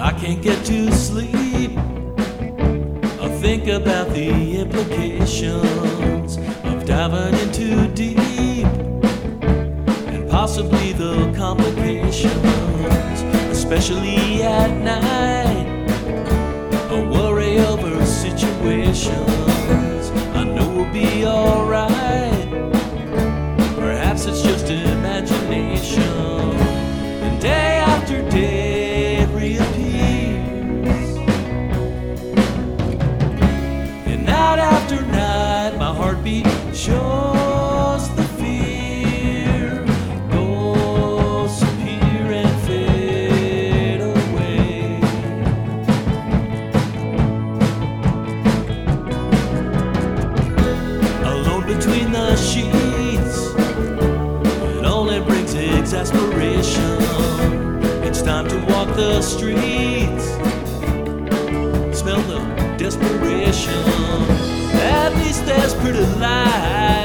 I can't get to sleep. I think about the implications of diving in too deep, and possibly the complications, especially at night. I worry over situations I know will be alright. Perhaps it's just imagination, and day after day it reappears, and night after night my heartbeat shows the fear. Ghosts appear and fade away. Alone between the sheets, it only brings exasperation. It's time to walk the streets, smell the desperation. At least there's pretty light